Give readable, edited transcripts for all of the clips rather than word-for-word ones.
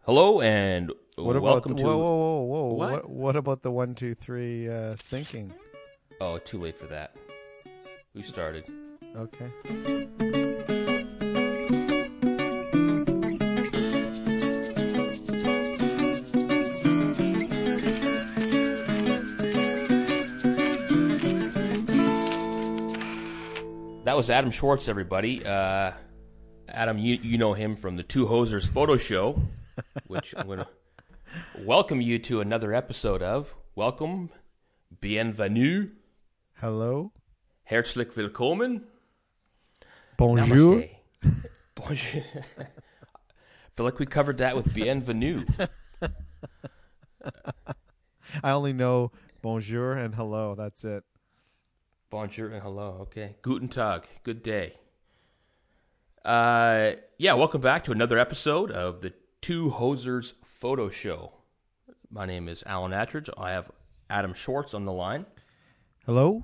Hello and What about welcome to. whoa? What? What about the 1, 2, 3 syncing? Oh, too late for that. We started. Okay. That was Adam Schwartz, everybody. Adam, you know him from the Two Hosers photo show, which I'm going to welcome you to another episode of. Welcome, bienvenue, Hello. herzlich willkommen, Bonjour. namaste. Bonjour. I feel like we covered that with bienvenue. I only know bonjour and hello. That's it. Bonjour and hello. Okay. Guten Tag. Good day. Welcome back to another episode of the Two Hosers photo show. My name is Alan Attridge. I have Adam Schwartz on the line. Hello.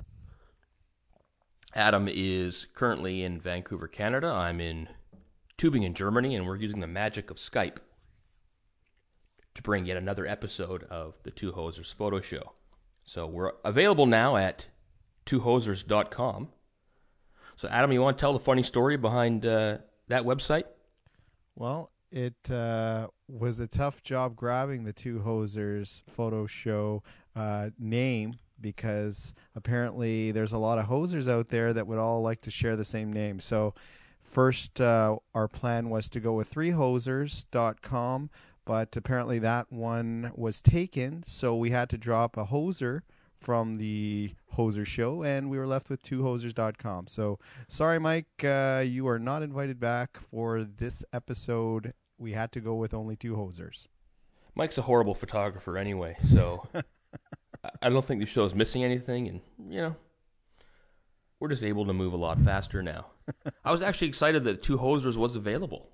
Adam is currently in Vancouver, Canada. I'm in Tübingen, Germany, and we're using the magic of Skype to bring yet another episode of the Two Hosers photo show. So we're available now at twohosers.com. So, Adam, you want to tell the funny story behind that website? Well, it was a tough job grabbing the Two Hosers photo show name because apparently there's a lot of hosers out there that would all like to share the same name. So first our plan was to go with threehosers.com, but apparently that one was taken, so we had to drop a hoser from the Hoser Show, and we were left with twohosers.com. So, sorry, Mike, you are not invited back for this episode. We had to go with only Two Hosers. Mike's a horrible photographer anyway, so I don't think the show's missing anything, and, we're just able to move a lot faster now. I was actually excited that Two Hosers was available.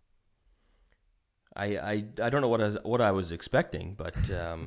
I don't know what I was expecting, but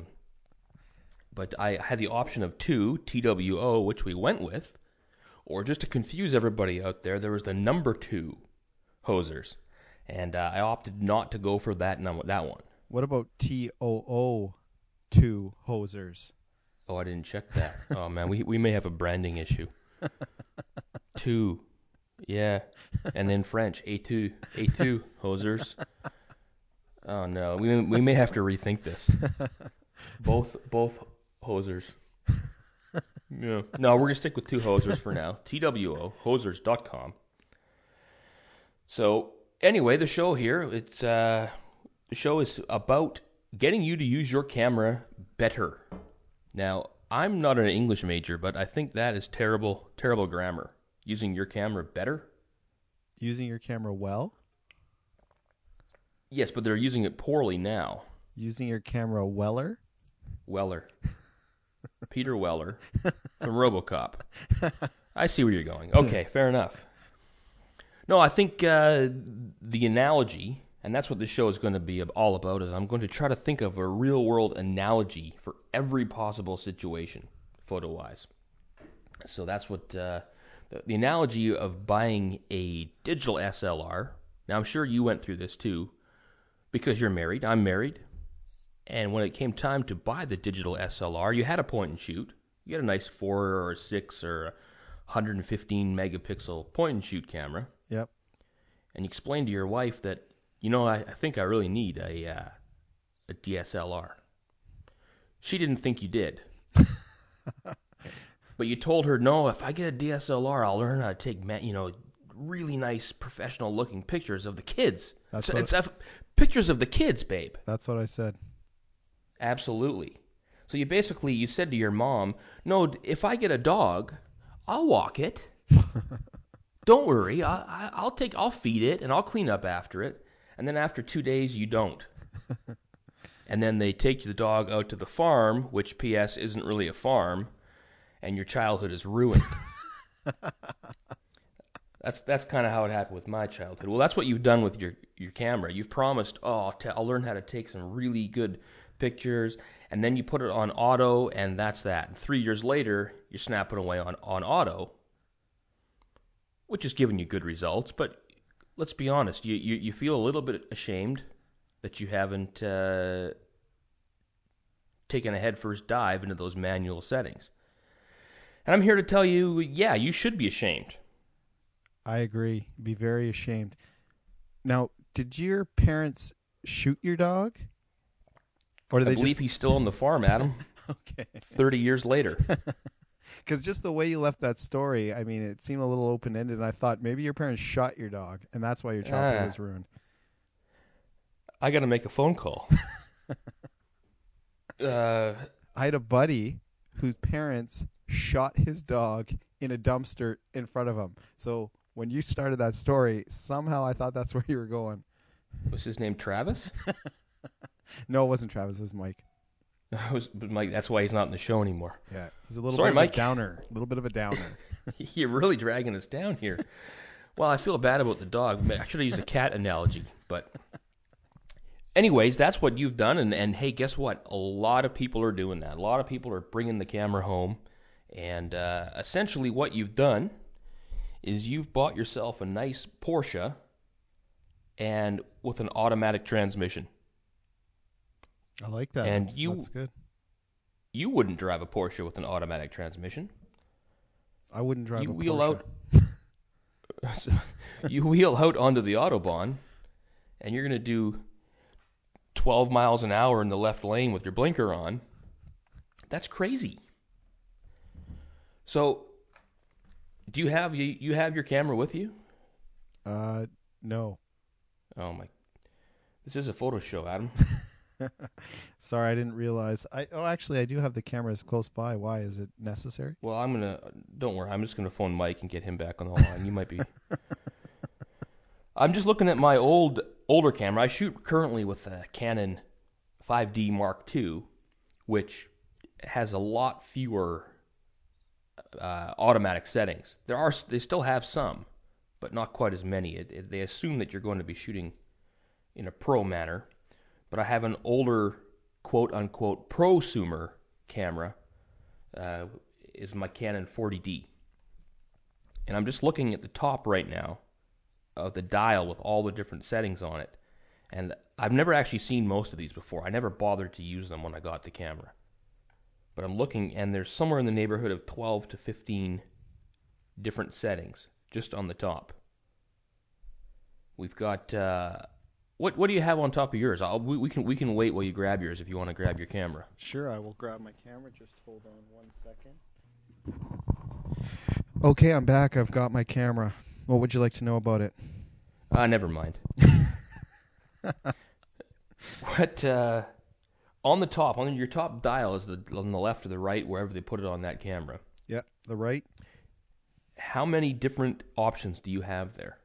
I had the option of two, TWO, which we went with, or just to confuse everybody out there was the number 2 Hosers, and I opted not to go for that one. What about TOO, Two Hosers? Oh, I didn't check that. Oh, man, we may have a branding issue. Two, yeah, and then French, A2 Hosers. Oh, no, we may have to rethink this. Both Hosers. Yeah. No, we're going to stick with Two Hosers for now. TWO, hosers.com. So, anyway, the show here, the show is about getting you to use your camera better. Now, I'm not an English major, but I think that is terrible grammar. Using your camera better? Using your camera well? Yes, but they're using it poorly now. Using your camera weller? Weller. Peter Weller from RoboCop. I see where you're going. Okay, fair enough. No, I think the analogy, and that's what this show is going to be all about, is I'm going to try to think of a real-world analogy for every possible situation, photo-wise. So that's what the analogy of buying a digital SLR. Now, I'm sure you went through this too, because you're married. I'm married. And when it came time to buy the digital SLR, you had a point and shoot. You had a nice 4 or 6 or 115 megapixel point and shoot camera. Yep. And you explained to your wife that, I think I really need a DSLR. She didn't think you did. But you told her, no, if I get a DSLR, I'll learn how to take, really nice professional looking pictures of the kids. Pictures of the kids, babe. That's what I said. Absolutely. So you said to your mom, no, if I get a dog, I'll walk it. Don't worry. I'll feed it and I'll clean up after it. And then after 2 days, you don't. And then they take the dog out to the farm, which P.S. isn't really a farm, and your childhood is ruined. That's kind of how it happened with my childhood. Well, that's what you've done with your camera. You've promised, I'll learn how to take some really good pictures, and then you put it on auto, and that's that. And 3 years later, you're snapping away on auto, which is giving you good results. But let's be honest, you feel a little bit ashamed that you haven't taken a headfirst dive into those manual settings. And I'm here to tell you, yeah, you should be ashamed. I agree. Be very ashamed. Now, did your parents shoot your dog? Or did I they believe just... he's still on the farm, Adam. Okay. 30 years later. Because just the way you left that story, I mean, it seemed a little open-ended, and I thought maybe your parents shot your dog, and that's why your childhood was ruined. I got to make a phone call. I had a buddy whose parents shot his dog in a dumpster in front of him. So when you started that story, somehow I thought that's where you were going. Was his name Travis? No, it wasn't Travis. It was Mike. But Mike, that's why he's not in the show anymore. Yeah, it was a little Sorry, bit Mike. of a downer. A little bit of a downer. You're really dragging us down here. Well, I feel bad about the dog. I should have used a cat analogy. But anyways, that's what you've done. And hey, guess what? A lot of people are doing that. A lot of people are bringing the camera home. And essentially what you've done is you've bought yourself a nice Porsche and with an automatic transmission. I like that. And that's good. You wouldn't drive a Porsche with an automatic transmission. I wouldn't drive You a wheel Porsche. out. You wheel out onto the Autobahn, and you're going to do 12 miles an hour in the left lane with your blinker on. That's crazy. So, do you have your camera with you? No. Oh my! This is a photo show, Adam. Sorry, I didn't realize. Actually, I do have the cameras close by. Why? Is it necessary? Well, don't worry. I'm just gonna phone Mike and get him back on the line. You might be. I'm just looking at my older camera. I shoot currently with a Canon 5D Mark II, which has a lot fewer automatic settings. They still have some, but not quite as many. They assume that you're going to be shooting in a pro manner. But I have an older, quote-unquote, prosumer camera, is my Canon 40D. And I'm just looking at the top right now of the dial with all the different settings on it. And I've never actually seen most of these before. I never bothered to use them when I got the camera. But I'm looking, and there's somewhere in the neighborhood of 12 to 15 different settings just on the top. We've got... What do you have on top of yours? We can wait while you grab yours if you want to grab your camera. Sure, I will grab my camera. Just hold on 1 second. Okay, I'm back. I've got my camera. What would you like to know about it? Never mind. What on the top, on your top dial, is on the left or the right, wherever they put it on that camera? Yeah, the right. How many different options do you have there?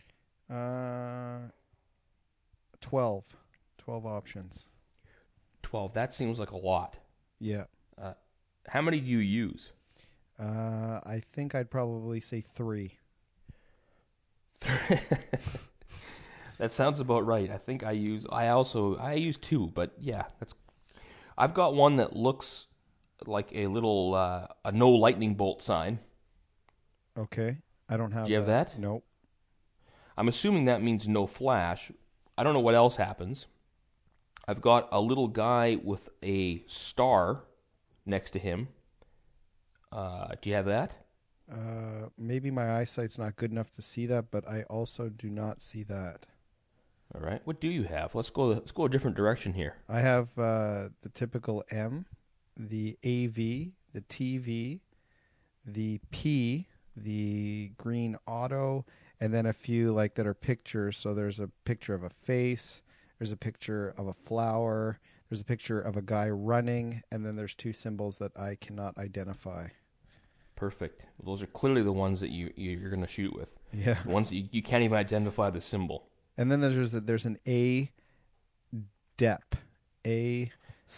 12 options. 12. That seems like a lot. Yeah. How many do you use? I think I'd probably say 3. That sounds about right. I think I use 2, but yeah, I've got one that looks like a little a no lightning bolt sign. Okay. I don't have Do you have that? Nope. I'm assuming that means no flash. I don't know what else happens. I've got a little guy with a star next to him. Do you have that? Maybe my eyesight's not good enough to see that, but I also do not see that. All right. What do you have? Let's go a different direction here. I have the typical M, the AV, the TV, the P, the green auto, and then a few like that are pictures. So there's a picture of a face, there's a picture of a flower, there's a picture of a guy running, and then there's 2 symbols that I cannot identify. Perfect. Those are clearly the ones that you're going to shoot with. Yeah. The ones that you can't even identify the symbol. And then there's an A DEP, A/DEP.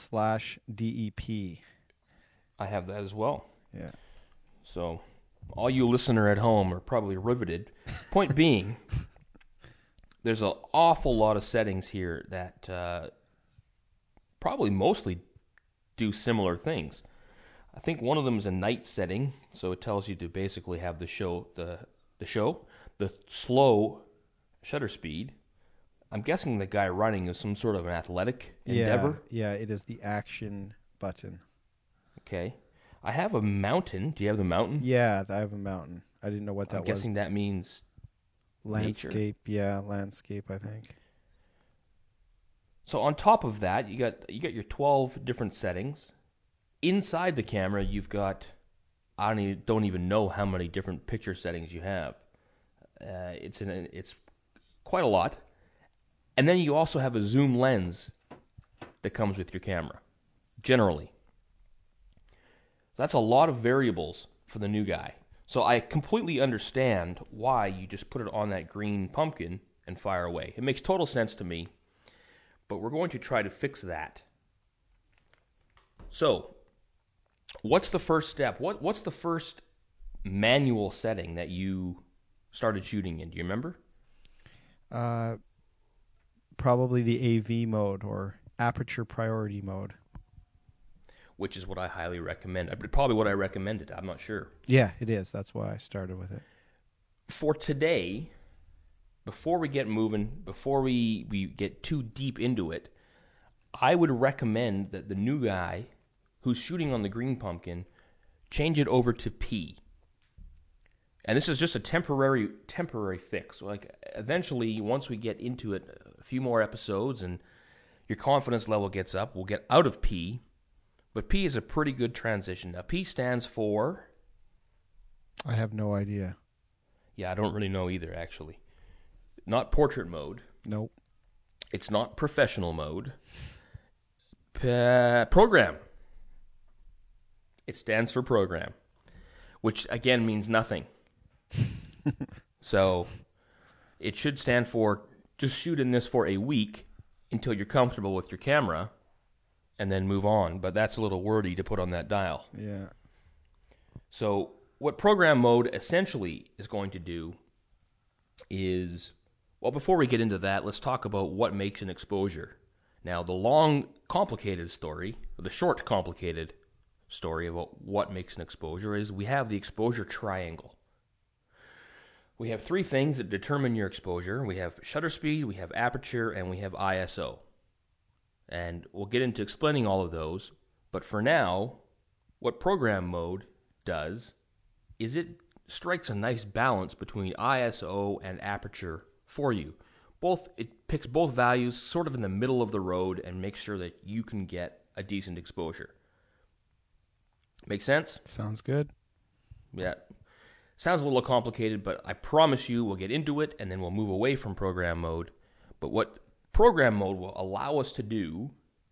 I have that as well. Yeah. So all you listener at home are probably riveted. Point being, there's an awful lot of settings here that probably mostly do similar things. I think one of them is a night setting, so it tells you to basically have the slow shutter speed. I'm guessing the guy running is some sort of an athletic endeavor. Yeah, it is the action button. Okay. I have a mountain. Do you have the mountain? Yeah, I have a mountain. I didn't know what that I'm was. guessing that means Landscape. nature. Yeah, landscape, I think. So on top of that, you got your 12 different settings. Inside the camera, you've got don't even know how many different picture settings you have. It's quite a lot. And then you also have a zoom lens that comes with your camera, generally. That's a lot of variables for the new guy. So I completely understand why you just put it on that green pumpkin and fire away. It makes total sense to me, but we're going to try to fix that. So, what's the first step? What's the first manual setting that you started shooting in? Do you remember? Probably the AV mode or aperture priority mode. Which is what I highly recommend. Probably what I recommended. I'm not sure. Yeah, it is. That's why I started with it. For today, before we get moving, before we get too deep into it, I would recommend that the new guy who's shooting on the green pumpkin change it over to P. And this is just a temporary fix. Like eventually, once we get into it, a few more episodes, and your confidence level gets up, we'll get out of P. But P is a pretty good transition. Now, P stands for... I have no idea. Yeah, I don't really know either, actually. Not portrait mode. Nope. It's not professional mode. Program. It stands for program, which, again, means nothing. So, it should stand for just shoot in this for a week until you're comfortable with your camera, and then move on. But that's a little wordy to put on that dial. Yeah. So what program mode essentially is going to do is, well, before we get into that, let's talk about what makes an exposure. Now, the long, complicated story, or the short, complicated story about what makes an exposure is we have the exposure triangle. We have three things that determine your exposure. We have shutter speed, we have aperture, and we have ISO. And we'll get into explaining all of those. But for now, what program mode does is it strikes a nice balance between ISO and aperture for you. It picks both values sort of in the middle of the road and makes sure that you can get a decent exposure. Make sense? Sounds good. Yeah. Sounds a little complicated, but I promise you we'll get into it and then we'll move away from program mode. But what program mode will allow us to do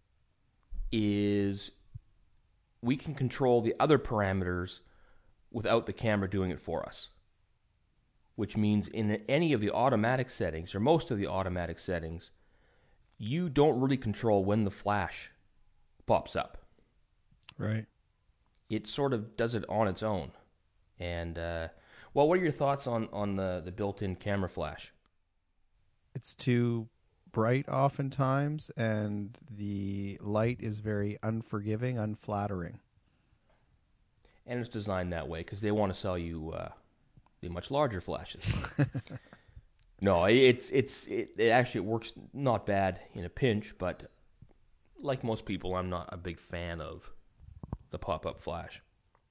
is we can control the other parameters without the camera doing it for us. Which means in any of the automatic settings, or most of the automatic settings, you don't really control when the flash pops up. Right. It sort of does it on its own. And, well, what are your thoughts on the built-in camera flash? It's too bright oftentimes, and the light is very unforgiving, unflattering. And it's designed that way because they want to sell you the much larger flashes. No, it actually works not bad in a pinch, but like most people, I'm not a big fan of the pop-up flash.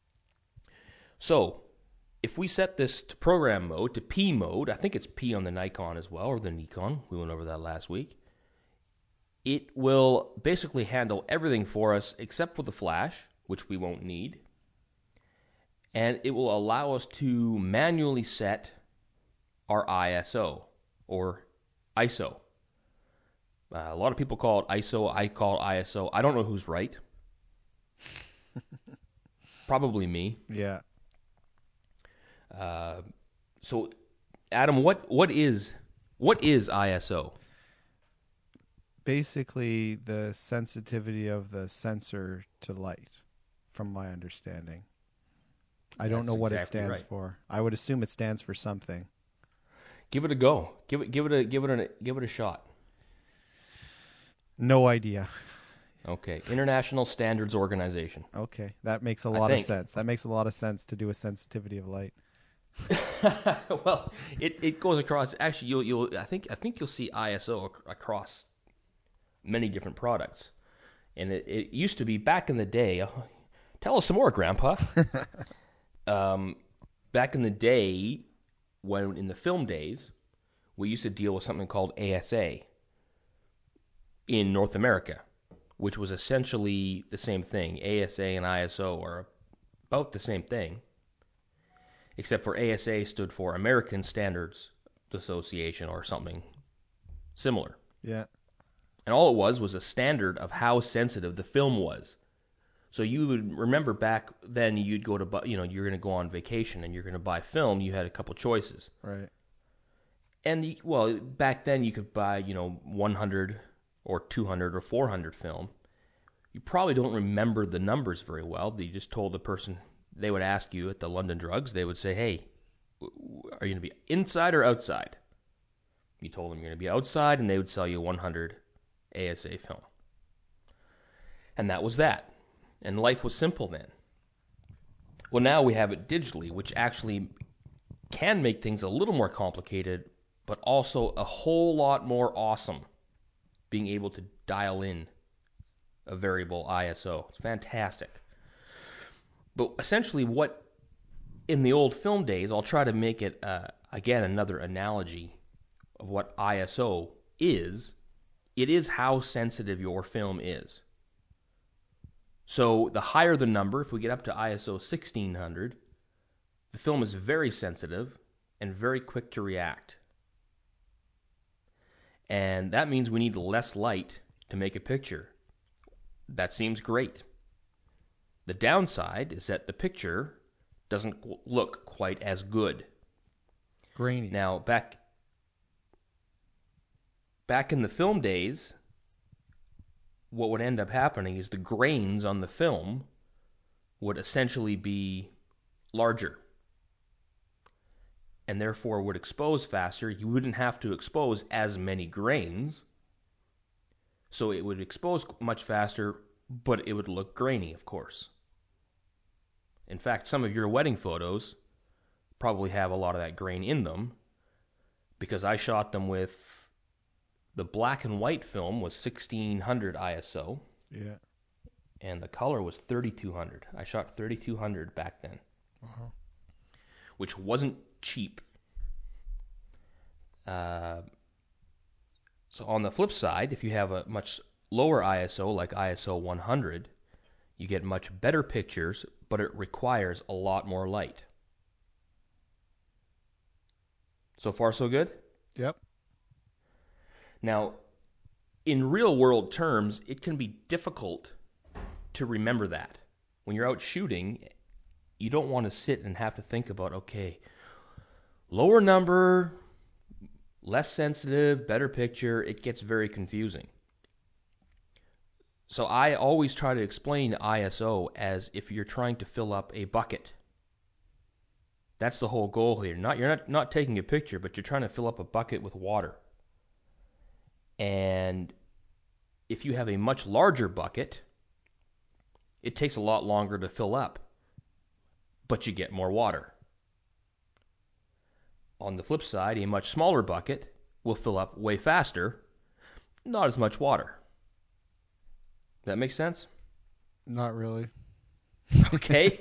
So, if we set this to program mode, to P mode, I think it's P on the Nikon as well, or the Nikon, we went over that last week, it will basically handle everything for us except for the flash, which we won't need, and it will allow us to manually set our ISO, or ISO. A lot of people call it ISO, I call it ISO. I don't know who's right. Probably me. Yeah. So, Adam, what is ISO? Basically, the sensitivity of the sensor to light, from my understanding. I don't know what it stands for. I would assume it stands for something. Give it a go. Give it a shot. No idea. Okay, International Standards Organization. Okay, that makes a lot of sense. That makes a lot of sense to do a sensitivity of light. Well, it goes across. Actually, I think you'll see ISO across many different products, and it used to be back in the day. Tell us some more, Grandpa. Back in the day, when in the film days, we used to deal with something called ASA in North America, which was essentially the same thing. ASA and ISO are about the same thing, except for ASA stood for American Standards Association or something similar. Yeah. And all it was a standard of how sensitive the film was. So you would remember back then you'd go to, you're going to go on vacation and you're going to buy film. You had a couple choices. Right. And, back then you could buy, 100 or 200 or 400 film. You probably don't remember the numbers very well. You just told the person, they would ask you at the London Drugs, they would say, hey, are you going to be inside or outside? You told them you're going to be outside, and they would sell you 100 ASA film. And that was that. And life was simple then. Well, now we have it digitally, which actually can make things a little more complicated, but also a whole lot more awesome, being able to dial in a variable ISO. It's fantastic. But essentially what, in the old film days, I'll try to make it, again, another analogy of what ISO is. It is how sensitive your film is. So the higher the number, if we get up to ISO 1600, the film is very sensitive and very quick to react. And that means we need less light to make a picture. That seems great. The downside is that the picture doesn't look quite as good. Grainy. Now, back in the film days, what would end up happening is the grains on the film would essentially be larger and therefore would expose faster. You wouldn't have to expose as many grains, so it would expose much faster, but it would look grainy, of course. In fact, some of your wedding photos probably have a lot of that grain in them, because I shot them with the black and white film was 1600 ISO. Yeah. And the color was 3200. I shot 3200 back then. Uh-huh. Which wasn't cheap. So on the flip side, if you have a much lower ISO, like ISO 100, you get much better pictures, but it requires a lot more light. So far, so good? Yep. Now, in real world terms, it can be difficult to remember that. When you're out shooting, you don't want to sit and have to think about, okay, lower number, less sensitive, better picture. It gets very confusing. So I always try to explain ISO as if you're trying to fill up a bucket. That's the whole goal here. You're not taking a picture, but you're trying to fill up a bucket with water. And if you have a much larger bucket, it takes a lot longer to fill up, but you get more water. On the flip side, a much smaller bucket will fill up way faster, not as much water. That make sense? Not really. Okay.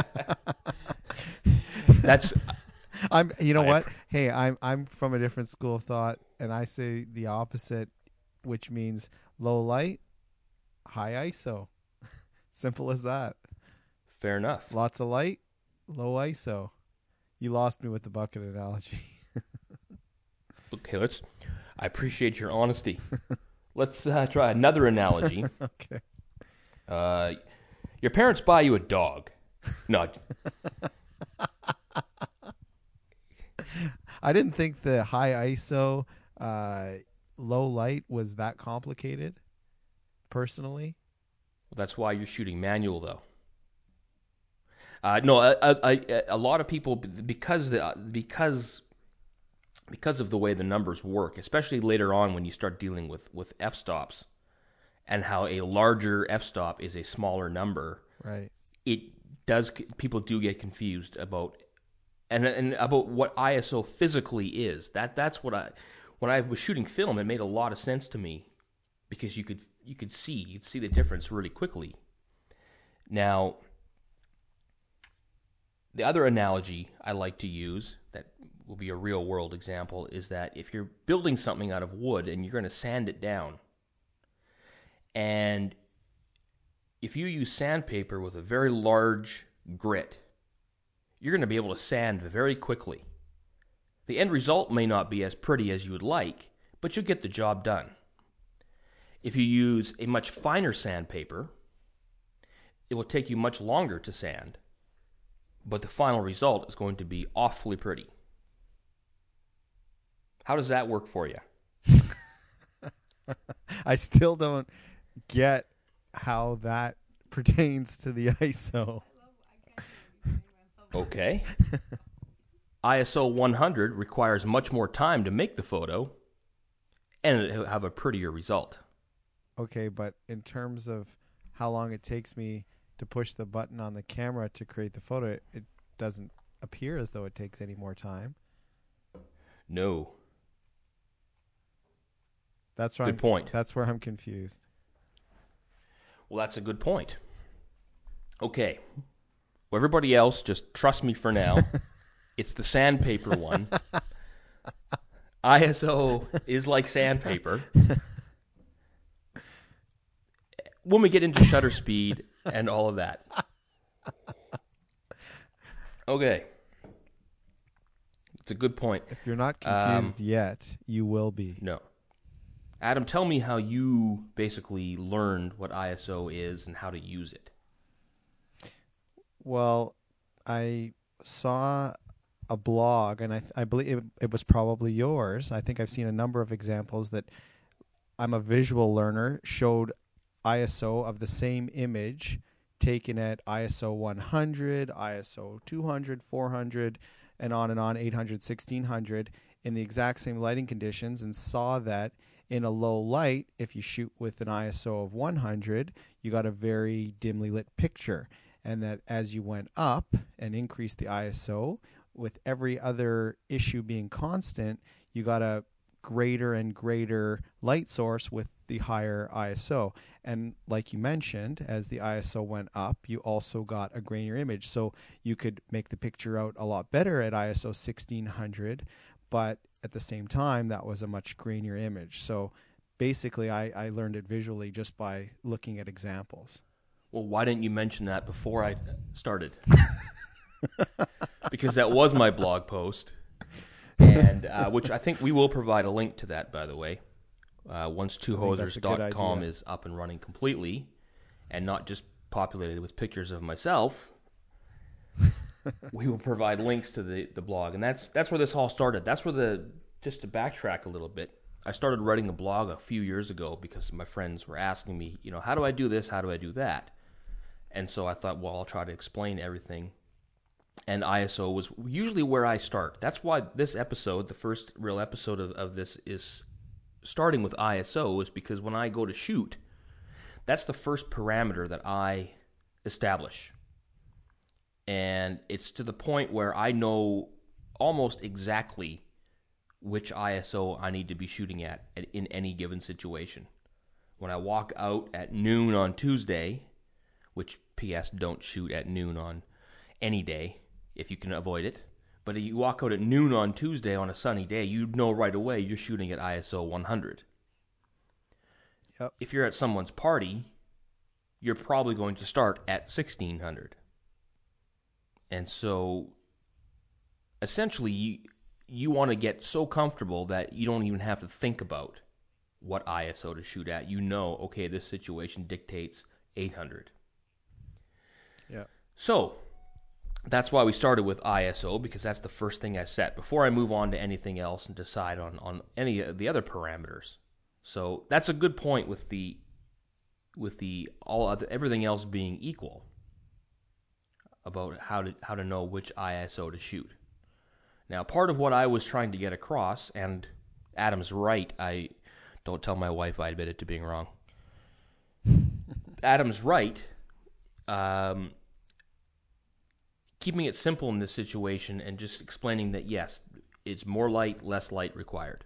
That's what? Hey, I'm from a different school of thought, and I say the opposite, which means low light, high ISO. Simple as that. Fair enough. Lots of light, low ISO. You lost me with the bucket analogy. Okay, I appreciate your honesty. Let's try another analogy. Okay. Your parents buy you a dog. No. I didn't think the high ISO, low light was that complicated, personally. That's why you're shooting manual, though. No, a lot of people, because of the way the numbers work, especially later on when you start dealing with f-stops and how a larger f-stop is a smaller number, right? People do get confused about and about what ISO physically is. That's what when I was shooting film, it made a lot of sense to me because you'd see the difference really quickly. Now, the other analogy I like to use that will be a real world example is that if you're building something out of wood and you're going to sand it down, and if you use sandpaper with a very large grit, you're going to be able to sand very quickly. The end result may not be as pretty as you would like, but you'll get the job done. If you use a much finer sandpaper, it will take you much longer to sand, but the final result is going to be awfully pretty. How does that work for you? I still don't get how that pertains to the ISO. Okay. ISO 100 requires much more time to make the photo, and it'll have a prettier result. Okay, but in terms of how long it takes me to push the button on the camera to create the photo, it doesn't appear as though it takes any more time. No. That's right. Good point. That's where I'm confused. Well, that's a good point. Okay. Well, everybody else, just trust me for now. It's the sandpaper one. ISO is like sandpaper. When we get into shutter speed and all of that. Okay. It's a good point. If you're not confused yet, you will be. No. Adam, tell me how you basically learned what ISO is and how to use it. Well, I saw a blog, and I believe it was probably yours. I think I've seen a number of examples that I'm a visual learner, showed ISO of the same image taken at ISO 100, ISO 200, 400, and on, 800, 1600, in the exact same lighting conditions, and saw that in a low light, if you shoot with an ISO of 100, you got a very dimly lit picture. And that as you went up and increased the ISO, with every other issue being constant, you got a greater and greater light source with the higher ISO. And like you mentioned, as the ISO went up, you also got a grainier image. So you could make the picture out a lot better at ISO 1600, but at the same time, that was a much grainier image. So basically, I learned it visually just by looking at examples. Well, why didn't you mention that before I started? Because that was my blog post, and which I think we will provide a link to that, by the way, once twohosers.com is up and running completely and not just populated with pictures of myself. We will provide links to the blog, and that's where this all started. That's where just to backtrack a little bit, I started writing a blog a few years ago because my friends were asking me, how do I do this? How do I do that? And so I thought, well, I'll try to explain everything. And ISO was usually where I start. That's why this episode, the first real episode of this, is starting with ISO, is because when I go to shoot, that's the first parameter that I establish. And it's to the point where I know almost exactly which ISO I need to be shooting at in any given situation. When I walk out at noon on Tuesday, which P.S. don't shoot at noon on any day if you can avoid it, but if you walk out at noon on Tuesday on a sunny day, you know right away you're shooting at ISO 100. Yep. If you're at someone's party, you're probably going to start at 1600. And so essentially you want to get so comfortable that you don't even have to think about what ISO to shoot at. You know, okay, this situation dictates 800. Yeah. So that's why we started with ISO, because that's the first thing I set before I move on to anything else and decide on any of the other parameters. So that's a good point with the everything else being equal about how to know which ISO to shoot. Now, part of what I was trying to get across, and Adam's right, I don't tell my wife I admitted to being wrong. Adam's right. keeping it simple in this situation and just explaining that, yes, it's more light, less light required.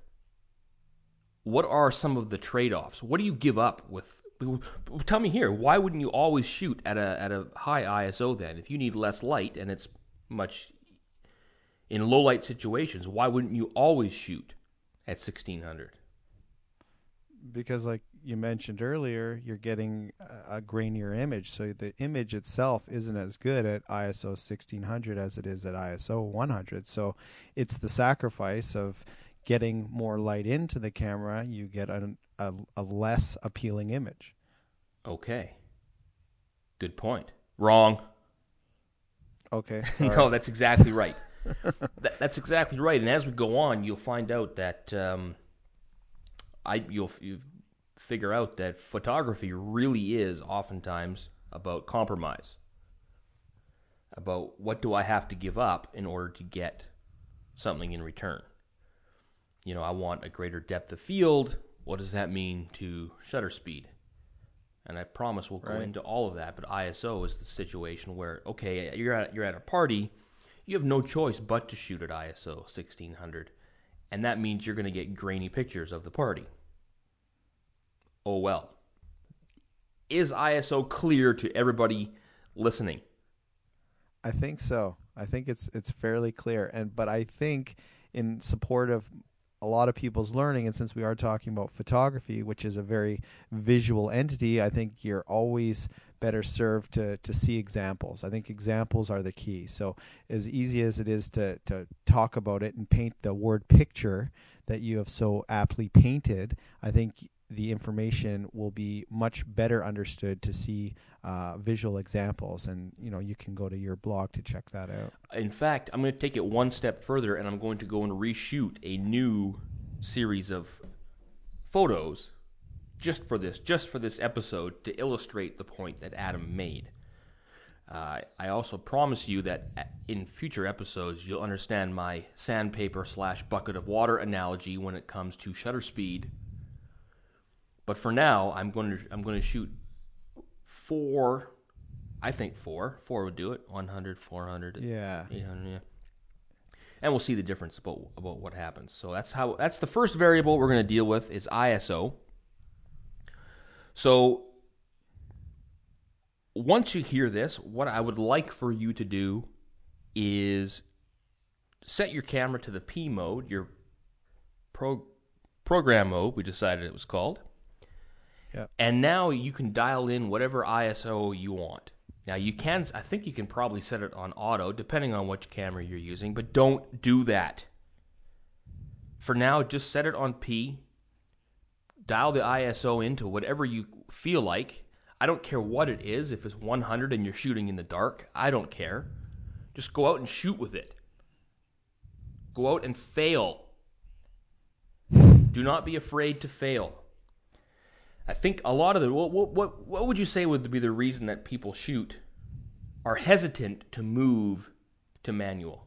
What are some of the trade-offs? What do you give up with? Tell me here, why wouldn't you always shoot at a high ISO then? If you need less light and it's much in low light situations, why wouldn't you always shoot at 1600? Because like you mentioned earlier, you're getting a grainier image, so the image itself isn't as good at ISO 1600 as it is at ISO 100. So it's the sacrifice of getting more light into the camera, you get a less appealing image. Okay. Good point. Wrong. Okay. No, that's exactly right. That's exactly right. And as we go on, you'll find out that you'll figure out that photography really is oftentimes about compromise. About what do I have to give up in order to get something in return. You know, I want a greater depth of field. What does that mean to shutter speed? And I promise we'll go into all of that, but ISO is the situation where, okay, you're at a party, you have no choice but to shoot at ISO 1600, and that means you're going to get grainy pictures of the party. Oh well. Is ISO clear to everybody listening? I think so. I think it's fairly clear, but I think in support of a lot of people's learning, and since we are talking about photography, which is a very visual entity, I think you're always better served to see examples. I think examples are the key. So as easy as it is to talk about it and paint the word picture that you have so aptly painted, I think the information will be much better understood to see visual examples. And, you know, you can go to your blog to check that out. In fact, I'm going to take it one step further, and I'm going to go and reshoot a new series of photos just for this episode to illustrate the point that Adam made. I also promise you that in future episodes, you'll understand my sandpaper/bucket of water analogy when it comes to shutter speed. But for now, I'm going to shoot four. I think four would do it. 100, 400, yeah, 800, yeah. And we'll see the difference about what happens. So that's the first variable we're going to deal with is ISO. So once you hear this, what I would like for you to do is set your camera to the P mode, your program mode, we decided it was called. Yep. And now you can dial in whatever ISO you want. Now I think you can probably set it on auto, depending on which camera you're using, but don't do that. For now, just set it on P, dial the ISO into whatever you feel like. I don't care what it is. If it's 100 and you're shooting in the dark, I don't care. Just go out and shoot with it. Go out and fail. Do not be afraid to fail. I think a lot of what would you say would be the reason that people are hesitant to move to manual?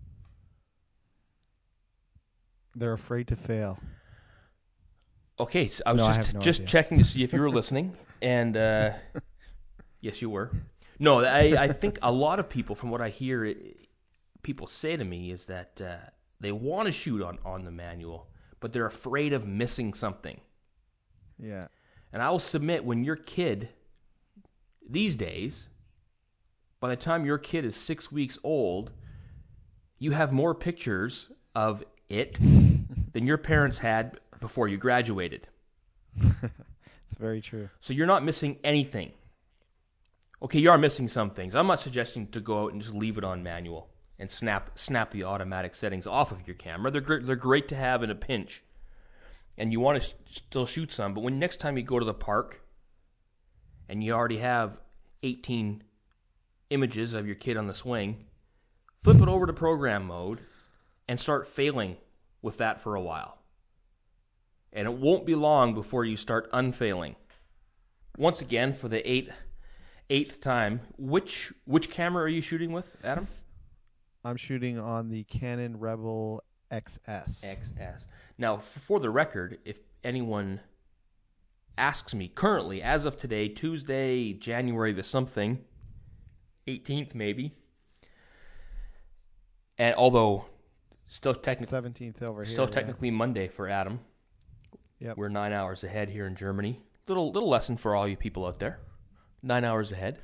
They're afraid to fail. Okay, so I was just checking to see if you were listening, and yes, you were. No, I think a lot of people, from what I hear, people say to me is that they want to shoot on the manual, but they're afraid of missing something. Yeah. And I will submit, when your kid, these days, by the time your kid is 6 weeks old, you have more pictures of it than your parents had before you graduated. It's very true. So you're not missing anything. Okay, you are missing some things. I'm not suggesting to go out and just leave it on manual and snap the automatic settings off of your camera. They're great to have in a pinch. And you want to still shoot some, but when next time you go to the park and you already have 18 images of your kid on the swing, flip it over to program mode and start failing with that for a while. And it won't be long before you start unfailing. Once again, for the eighth time, which camera are you shooting with, Adam? I'm shooting on the Canon Rebel XS. XS. Now, for the record, if anyone asks me currently, as of today, Tuesday, January the something, 18th maybe, And although still technically 17th over here. still yeah. technically Monday for Adam. Yep. We're 9 hours ahead here in Germany. Little lesson for all you people out there. 9 hours ahead.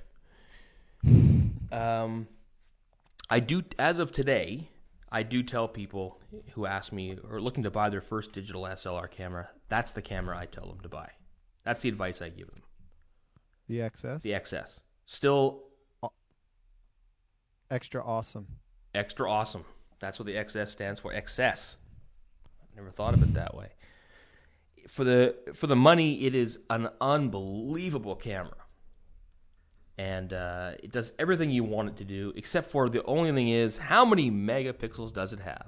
I do, as of today, I do tell people who ask me or looking to buy their first digital SLR camera, that's the camera I tell them to buy. That's the advice I give them. The XS? The XS. Still Extra awesome. extra awesome. That's what the XS stands for. XS. I never thought of it that way. For the money, it is an unbelievable camera. And it does everything you want it to do, except for the only thing is, how many megapixels does it have?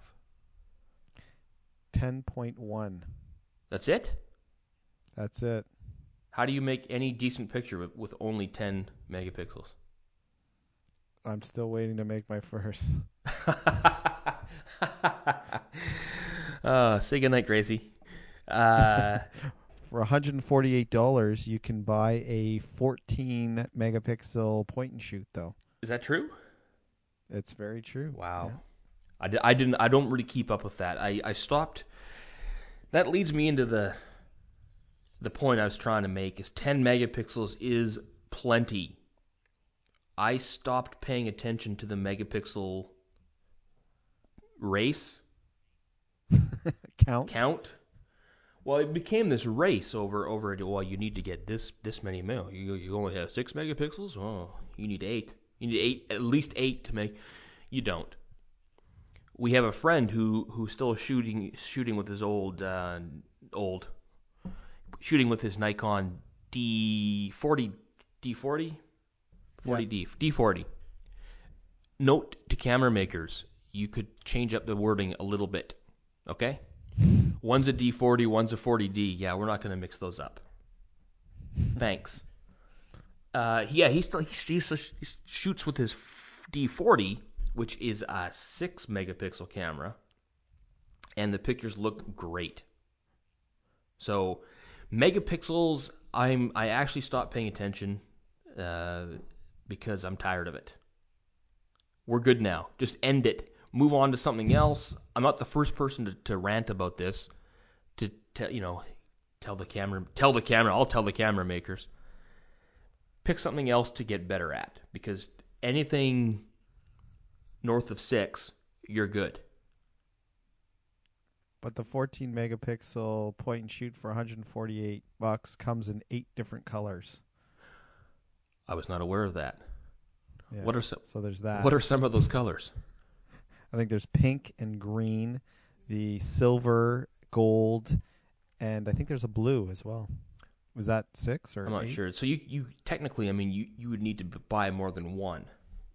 10.1. That's it? That's it. How do you make any decent picture with only 10 megapixels? I'm still waiting to make my first. Say goodnight, Gracie. For $148, you can buy a 14 megapixel point and shoot, though. Is that true? It's very true. Wow. Yeah. I don't really keep up with that. I stopped. That leads me into the point I was trying to make is 10 megapixels is plenty. I stopped paying attention to the megapixel race count. Well, it became this race over. Well, you need to get this many mil. You only have 6 megapixels. Oh, you need 8. You need at least 8 to make. You don't. We have a friend who's still shooting with his shooting with his Nikon D40. Note to camera makers, you could change up the wording a little bit. Okay? One's a D40, one's a 40D. Yeah, we're not going to mix those up. Thanks. He shoots with his D40, which is a 6 megapixel camera, and the pictures look great. So, megapixels, I actually stopped paying attention because I'm tired of it. We're good now. Just end it. Move on to something else. I'm not the first person to rant about this. Tell the camera. I'll tell the camera makers. Pick something else to get better at, because anything north of 6, you're good. But the 14 megapixel point and shoot for $148 comes in 8 different colors. I was not aware of that. Yeah. So there's that. What are some of those colors? I think there's pink and green, the silver, gold, and I think there's a blue as well. Was that 6 or I'm not 8? sure. So you technically, you would need to buy more than one.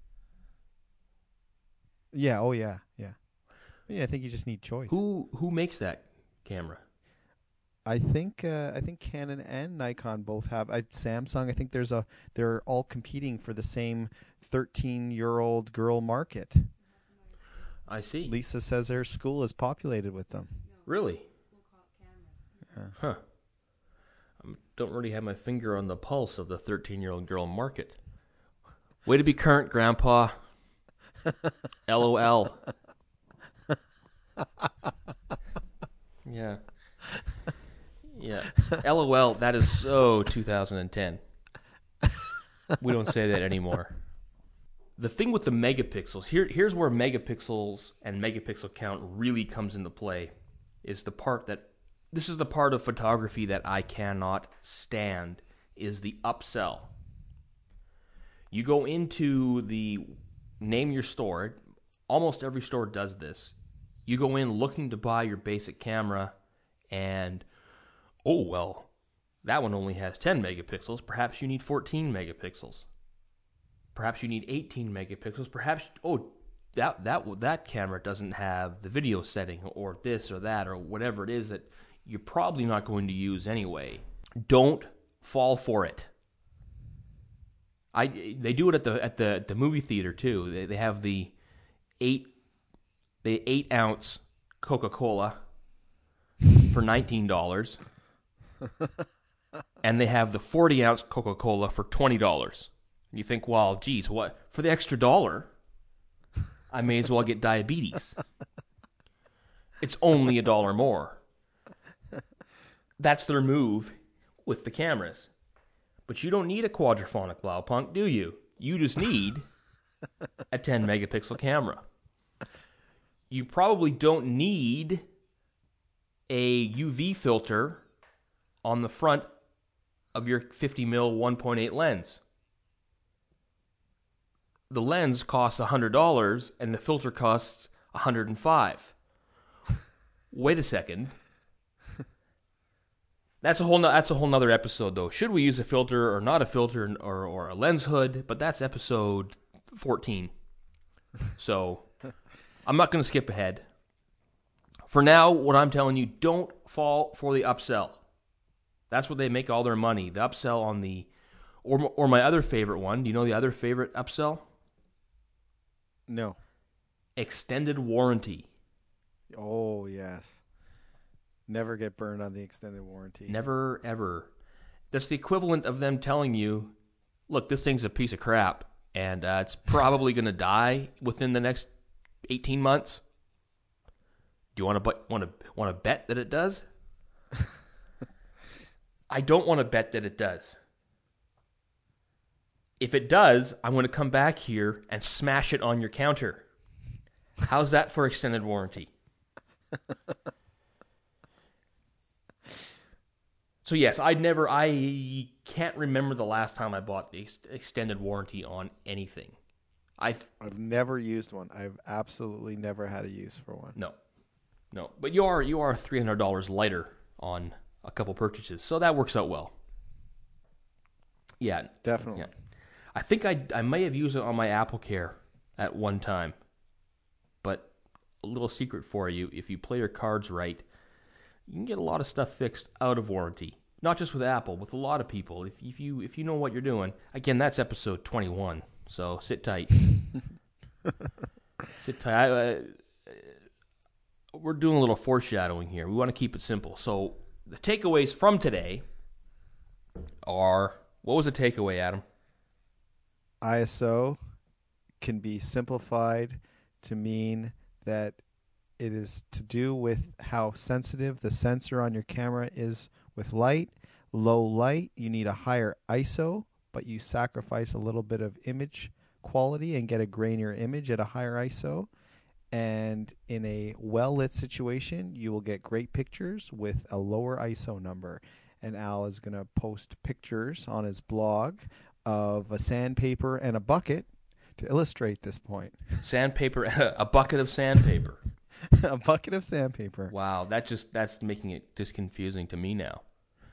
Yeah. Oh yeah. Yeah. Yeah. I think you just need choice. Who makes that camera? I think Canon and Nikon both have. Samsung. I think they're all competing for the same 13-year-old girl market. I see. Lisa says her school is populated with them. Really? Yeah. Huh. I don't really have my finger on the pulse of the 13-year-old girl market. Way to be current, Grandpa. LOL. Yeah. Yeah. LOL, that is so 2010. We don't say that anymore. The thing with the megapixels, here's where megapixels and megapixel count really comes into play, is this is the part of photography that I cannot stand, is the upsell. You go into name your store, almost every store does this. You go in looking to buy your basic camera, and, oh, well, that one only has 10 megapixels. Perhaps you need 14 megapixels. Perhaps you need 18 megapixels. Perhaps, that camera doesn't have the video setting or this or that or whatever it is that you're probably not going to use anyway. Don't fall for it. They do it at the movie theater too. They have the 8-ounce Coca-Cola for $19, and they have the 40-ounce Coca-Cola for $20. You think, well, geez, what for the extra $1? I may as well get diabetes. It's only $1 more. That's their move with the cameras. But you don't need a quadraphonic Blaupunk, do you? You just need a 10 megapixel camera. You probably don't need a UV filter on the front of your 50mm 1.8 lens. The lens costs $100 and the filter costs $105. Wait a second. That's a whole nother episode, though. Should we use a filter or not a filter or a lens hood? But that's episode 14. So I'm not going to skip ahead. For now, what I'm telling you, don't fall for the upsell. That's where they make all their money. The upsell on the, or my other favorite one. Do you know the other favorite upsell? No. Extended warranty. Oh, yes. Never get burned on the extended warranty. Never, ever. That's the equivalent of them telling you, look, this thing's a piece of crap, and it's probably going to die within the next 18 months. Do you want to bet that it does? I don't want to bet that it does. If it does, I'm going to come back here and smash it on your counter. How's that for extended warranty? So yes, I can't remember the last time I bought the extended warranty on anything. I've never used one. I've absolutely never had a use for one. No. But you are $300 lighter on a couple purchases, so that works out well. Yeah, definitely. Yeah. I think I may have used it on my AppleCare at one time. But a little secret for you: if you play your cards right, you can get a lot of stuff fixed out of warranty. Not just with Apple, with a lot of people. If you know what you're doing. Again, that's episode 21. So sit tight. Sit tight. We're doing a little foreshadowing here. We want to keep it simple. So the takeaways from today are, what was the takeaway, Adam? ISO can be simplified to mean that it is to do with how sensitive the sensor on your camera is with light. Low light, you need a higher ISO, but you sacrifice a little bit of image quality and get a grainier image at a higher ISO. And in a well-lit situation, you will get great pictures with a lower ISO number. And Al is going to post pictures on his blog of a sandpaper and a bucket to illustrate this point. Sandpaper, a bucket of sandpaper. A bucket of sandpaper. Wow, that's making it just confusing to me now.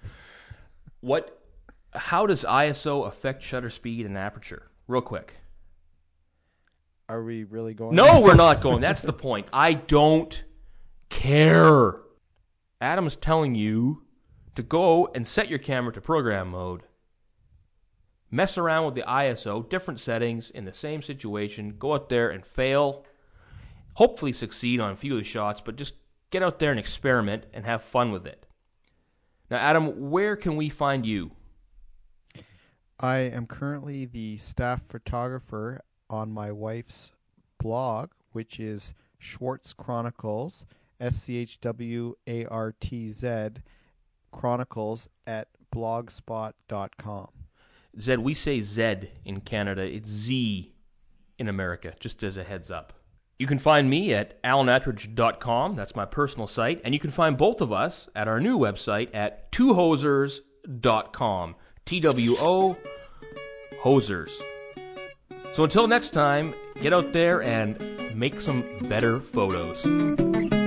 How does ISO affect shutter speed and aperture? Real quick. Are we really going? No, we're not going. That's the point. I don't care. Adam's telling you to go and set your camera to program mode. Mess around with the ISO, different settings in the same situation. Go out there and fail. Hopefully succeed on a few of the shots, but just get out there and experiment and have fun with it. Now, Adam, where can we find you? I am currently the staff photographer on my wife's blog, which is Schwartz Chronicles, SCHWARTZ Chronicles at blogspot.com. Zed, we say Zed in Canada. It's Z in America, just as a heads up. You can find me at alanettridge.com. That's my personal site. And you can find both of us at our new website at twohosers.com. TWO Hosers. So until next time, get out there and make some better photos.